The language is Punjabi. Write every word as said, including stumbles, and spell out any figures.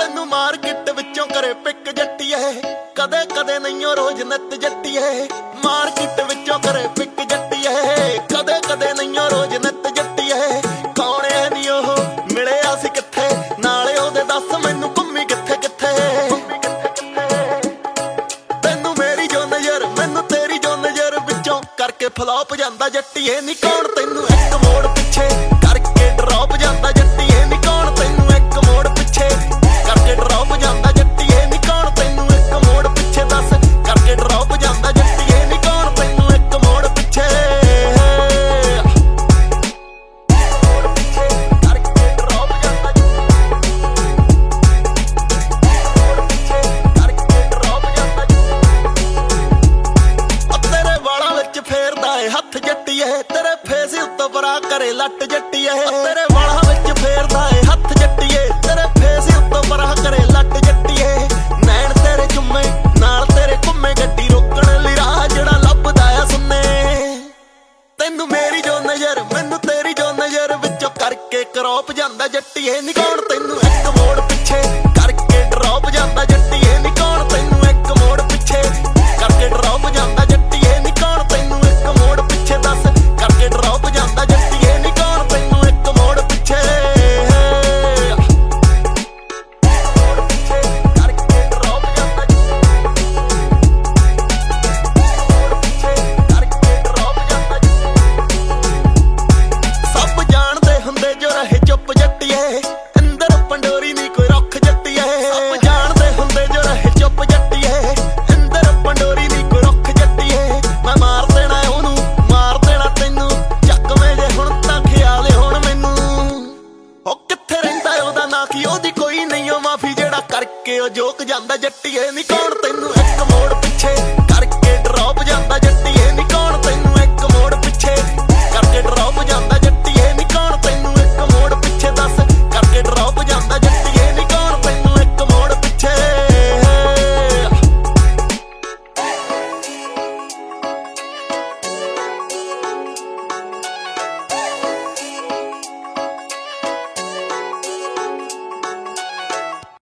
ਤੈਨੂੰ ਮਾਰਕੀਟ ਵਿੱਚੋਂ ਕਰੇ ਪਿੱਕ ਜੱਟੀਏ, ਕਦੇ ਕਦੇ ਨਹੀਂਓ ਰੋਜ਼ ਨਿੱਤ ਜੱਟੀਏ। ਮਾਰਕੀਟ ਵਿੱਚੋਂ ਕਰੇ ਪਿੱਕ ਜੱਟੀਏ, ਕਦੇ ਕਦੇ ਨਹੀਂਓ ਰੋਜ਼ ਨਿੱਤ ਜੱਟੀਏ। ਕੌਣ ਐ ਨੀ ਉਹ ਮਿਲਿਆ ਸੀ ਕਿੱਥੇ, ਨਾਲੇ ਉਹਦੇ ਦੱਸ ਮੈਨੂੰ ਘੁੰਮੀ ਕਿੱਥੇ ਕਿੱਥੇ। ਤੈਨੂੰ ਮੇਰੀ ਜੋ ਨਜ਼ਰ ਮੈਨੂੰ ਤੇਰੀ ਜੋ ਨਜ਼ਰ ਵਿੱਚੋਂ ਕਰਕੇ ਫਲੋਪ ਜਾਂਦਾ ਜੱਟੀਏ ਨੀ। ਕੌਣ ਤੈਨੂੰ ਇੱਕ ਮੋੜ ਪਿੱਛੇ ਕਰਕੇ ਡਰੋਪ ਜਾਂਦਾ ਜੱਟੀਏ ਨੀ। ਕੌਣ ਤੈਨੂੰ ਇੱਕ ਮੋੜ ਪਿੱਛੇ ਕਰਕੇ ਡਰੋਪ ਜਾਂਦਾ ਜੱਟੀਏ ਨੀ। ਕੌਣ ਤੈਨੂੰ ਇੱਕ ਮੋੜ ਪਿੱਛੇ ਦੱਸ ਕਰਕੇ ਡਰੋਪ ਜਾਂਦਾ ਜੱਟੀਏ ਨੀ। ਕੌਣ ਤੈਨੂੰ ਇੱਕ ਮੋੜ ਪਿੱਛੇ ਕਰਕੇ ਡਰੋਪ ਜਾਂਦਾ ਕਰਕੇ ਡਰੋਪ ਜਾਂਦਾ। ਤੇਰੇ ਵਾਲਾਂ ਵਿੱਚ ਫੇਰਦਾ ਏ ਹੱਥ ਜੱਟੀਏ, ਤੇਰੇ ਫੇਸ ਉੱਤੋਂ ਬਰਾ ਕਰੇ ਲੱਟ ਜੱਟੀਏ। ਤੇਰੇ ਵਾਲਾਂ ਵਿੱਚ ਫੇਰਦਾ ਏ ਹੱਥ ਜੱਟੀਏ, ਤੇਰੇ ਫੇਸ ਉੱਤੋਂ ਬਰਾ ਕਰੇ ਲੱਟ ਜੱਟੀਏ। ਨੈਣ ਤੇਰੇ ਚੁੰਮੇ ਨਾਲ ਤੇਰੇ ਘੁੰਮੇ ਗੱਡੀ ਰੋਕਣ ਲਈ ਰਾਹ ਜਿਹੜਾ ਲੱਭਦਾ ਆ ਸੁੰਨੇ। ਤੈਨੂੰ ਮੇਰੀ ਜੋ ਨਜ਼ਰ ਮੈਨੂੰ ਤੇਰੀ ਜੋ ਨਜ਼ਰ ਵਿੱਚੋਂ ਕਰਕੇ ਕਰੋਪ ਜਾਂਦਾ ਜੱਟੀਏ ਨੀ। ਕੌਣ ਤੈਨੂੰ ਇੱਕ ਮੋੜ ਪਿੱਛੇ ਕਰਕੇ ਡਰੋਪ ਜਾਂਦਾ ਜੱਟੀਏ ਨੀ। ਕੌਣ ਤੈਨੂੰ ਇੱਕ ਮੋੜ ਪਿੱਛੇ ਕਰਕੇ ਡਰੋਪ ਜਾਂਦਾ ਜੱਟੀਏ ਨੀ। ਕੌਣ ਤੈਨੂੰ ਇੱਕ ਮੋੜ ਪਿੱਛੇ ਦੱਸ ਕਰਕੇ ਡਰੋਪ ਜਾਂਦਾ ਜੱਟੀਏ ਨੀ। ਕੌਣ ਤੈਨੂੰ ਇੱਕ ਮੋੜ ਪਿੱਛੇ ਕਰਕੇ ਡਰੋਪ ਜਾਂਦਾ ਕਰਕੇ ਡਰੋਪ ਜਾਂਦਾ। ਸਭ ਜਾਣਦੇ ਹੁੰਦੇ ਜੋ ਰਹੇ ਚੁੱਪ ਜੱਟੀਏ, ਅੰਦਰ ਪੰਡੋਰੀ ਨੀ ਕੋਈ ਰੁੱਖ ਜੱਟੀਏ। ਸਭ ਜਾਣਦੇ ਹੁੰਦੇ ਜੋ ਰਹੇ ਚੁੱਪ ਜੱਟੀਏ, ਅੰਦਰ ਪੰਡੋਰੀ ਨੀ ਕੋਈ ਰੁੱਖ ਜੱਟੀਏ। ਮੈਂ ਮਾਰ ਦੇਣਾ ਉਹਨੂੰ ਮਾਰ ਦੇਣਾ ਤੈਨੂੰ, ਚੱਕਵੇਂ ਜੇ ਹੁਣ ਤਾਂ ਖਿਆਲ ਹੁਣ ਮੈਨੂੰ। ਉਹ ਕਿੱਥੇ ਰਹਿੰਦਾ ਉਹਦਾ ਨਾਂ ਕੀ ਉਹਦੀ ਕੋਈ ਨਹੀਂ ਉਹ ਮਾਫੀ, ਜਿਹੜਾ ਕਰਕੇ ਉਹ ਜੋਕ ਜਾਂਦਾ ਜੱਟੀਏ ਨੀ। ਕੌਣ ਤੈਨੂੰ